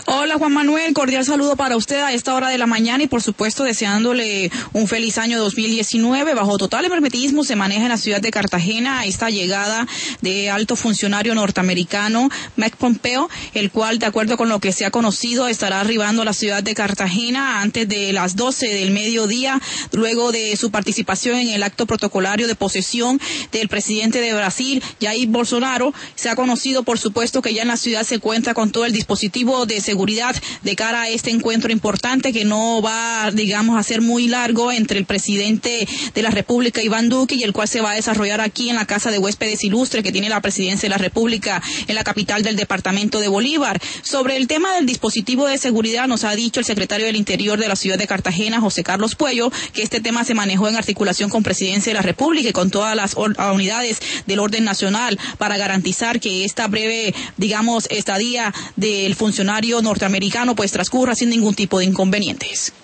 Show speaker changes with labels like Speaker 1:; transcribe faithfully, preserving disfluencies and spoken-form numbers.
Speaker 1: Hola Juan Manuel, cordial saludo para usted a esta hora de la mañana y por supuesto deseándole un feliz año dos mil diecinueve. Bajo total hermetismo se maneja en la ciudad de Cartagena esta llegada de alto funcionario norteamericano Mike Pompeo, el cual, de acuerdo con lo que se ha conocido, estará arribando a la ciudad de Cartagena antes de las doce del mediodía, luego de su participación en el acto protocolario de posesión del presidente de Brasil, Jair Bolsonaro. Se ha conocido, por supuesto, que ya en la ciudad se cuenta con todo el dispositivo de seguridad de cara a este encuentro importante que no va, digamos, a ser muy largo entre el presidente de la República, Iván Duque, y el cual se va a desarrollar aquí en la Casa de Huéspedes Ilustres que tiene la Presidencia de la República en la capital del departamento de Bolívar. Sobre el tema del dispositivo de seguridad nos ha dicho el secretario del Interior de la ciudad de Cartagena, José Carlos Puello, que este tema se manejó en articulación con Presidencia de la República y con todas las unidades del orden nacional para garantizar que esta breve, digamos, estadía del funcionario norteamericano pues transcurra sin ningún tipo de inconvenientes.